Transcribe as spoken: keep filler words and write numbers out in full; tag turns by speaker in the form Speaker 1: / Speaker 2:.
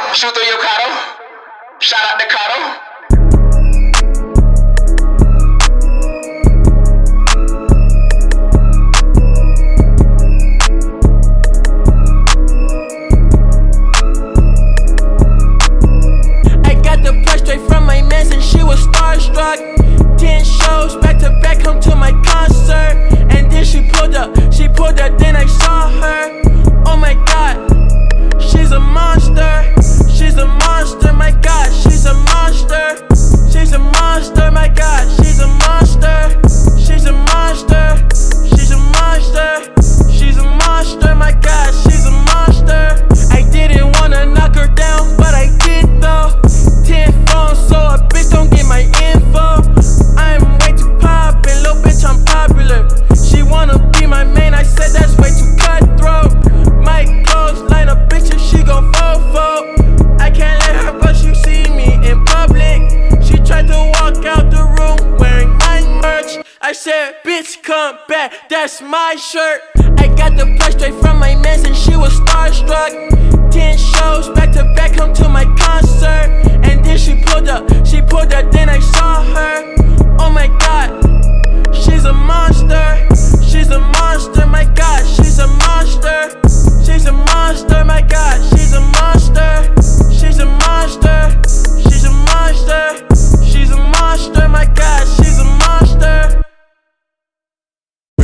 Speaker 1: Shoot through your Cotto. Shout out to Cotto.
Speaker 2: Ten shows back to back, come to my concert. And then she pulled up, she pulled up, then I saw her. Oh my god, she's a monster. She's a monster, my god, she's a monster. She's a monster, my god, she's a monster. She's a monster, she's a monster. She's a monster, my god, she's a monster. I didn't wanna knock her down, but I did though. Ten phones, so a bitch don't get my info. I'm way too poppin', little bitch, I'm popular. She wanna be my main, I said that's way too cutthroat. My clothes line up bitches, she gon' fofo. I can't let her, but she see me in public. She tried to walk out the room wearing my merch. I said, bitch, come back, that's my shirt. I got the price straight from my mans and she was starstruck. Ten shows back to back, come to my concert.